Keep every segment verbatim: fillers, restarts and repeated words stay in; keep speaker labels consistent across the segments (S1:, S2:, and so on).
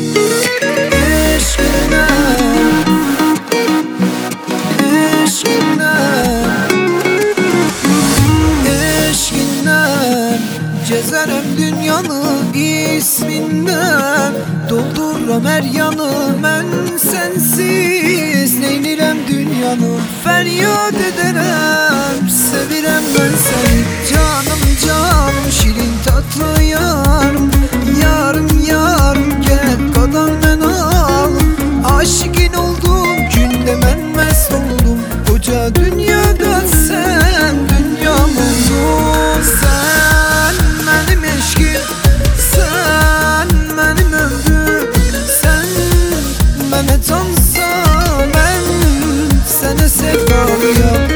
S1: Eşkine, eşkine, eşkine gezerem dünyanı isminden, dolduram her yanı mən sensiz. Neynirəm dünyanı feryat ederem, sevirem ben seni. Canım canım şirin tatlı yarım, yarım yarım gel qadan mən al. Aşıkın oldum günde mən mest oldum, koca dünyada sen dünyam oldun. Sen benim eşkim, sen benim ömrüm, sen bana cansan ben sana sevdalıyam.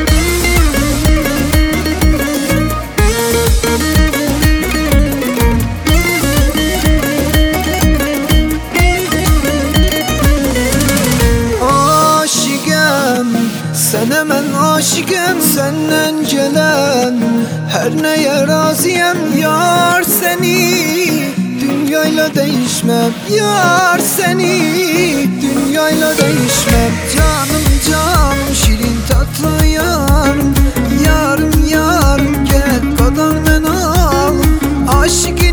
S1: Sənə mən aşıqəm, səndən gələn hər nəyə razıyəm. Yar səni dünyayla dəyişməm, yar səni dünyayla dəyişməm. Canım canım şirin tatlı yarım, yarım yarım gəl qadan mən al. Aşık